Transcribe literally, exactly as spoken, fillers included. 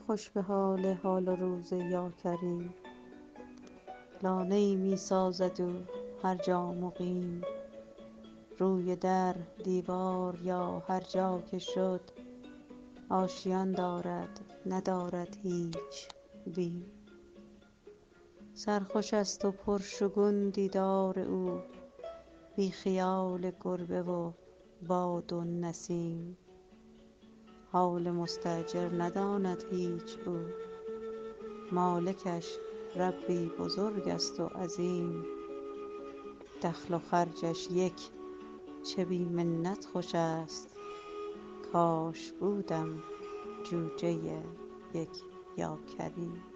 خوش به حال حال و روز یا کریم. لانه ای می سازد او هر جا مقیم، روی در دیوار یا هر جا که شد، آشیان دارد ندارد هیچ بیم. سرخوش است و پرشگون دیدار او، بی خیال گربه و باد و نسیم. حال مستأجر نداند هیچ او، مالکش ربی بزرگ است و عظیم. دخل و خرجش یک چه بی منت خوش است، کاش بودم جوجه یک یا کریم.